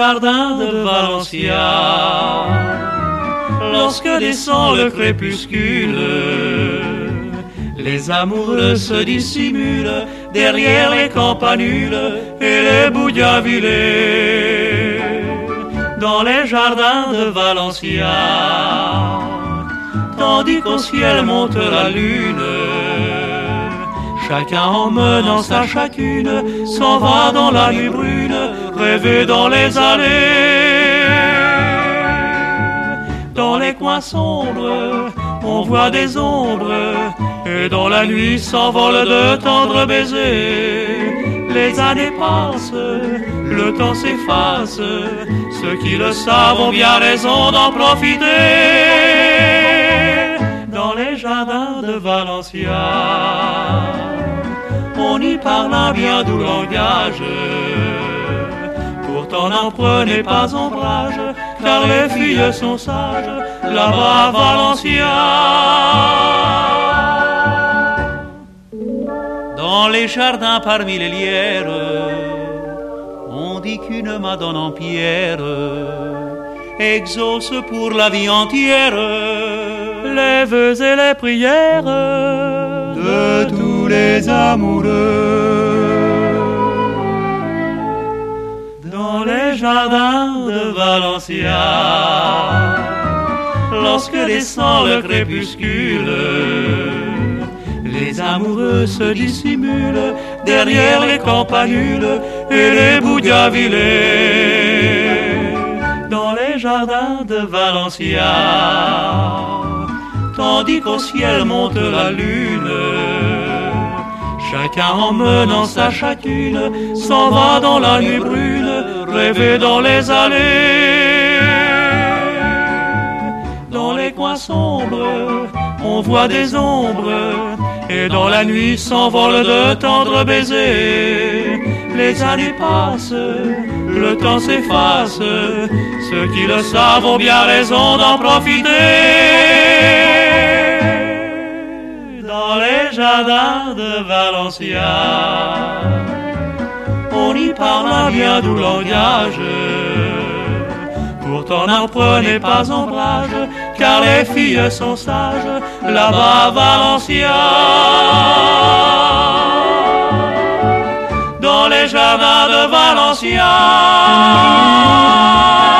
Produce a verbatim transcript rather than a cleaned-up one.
jardins de Valencia, lorsque descend le crépuscule, les amoureux se dissimulent derrière les campanules et les bougainvillés. Dans les jardins de Valencia, tandis qu'au ciel monte la lune, chacun emmenant sa chacune s'en va dans la nuit brune, rêver dans les allées. Dans les coins sombres, on voit des ombres, et dans la nuit s'envolent de tendres baisers. Les années passent, le temps s'efface, ceux qui le savent ont bien raison d'en profiter. Dans les jardins de Valencia, on y parle un bien doux langage, pourtant n'en prenez pas ombrage, car les filles sont sages, là-bas à Valencia. Dans les jardins parmi les lierres, on dit qu'une madone en pierre exauce pour la vie entière les vœux et les prières de tous les amoureux. Dans les jardins de Valencia, lorsque descend le crépuscule, les amoureux se dissimulent derrière les campanules et les bougainvillés. Dans les jardins de Valencia, tandis qu'au ciel monte la lune, chacun emmenant sa chacune s'en va dans la nuit brune, rêver dans les allées. Dans les coins sombres, on voit des ombres, et dans la nuit s'envolent de tendres baisers. Les années passent, le temps s'efface, ceux qui le savent ont bien raison d'en profiter. Dans les jardins de Valencia, on y parle un bien doux langage, pourtant n'en prenez pas ombrage, car les filles sont sages, là-bas à Valencia. Dans les jardins de Valencia.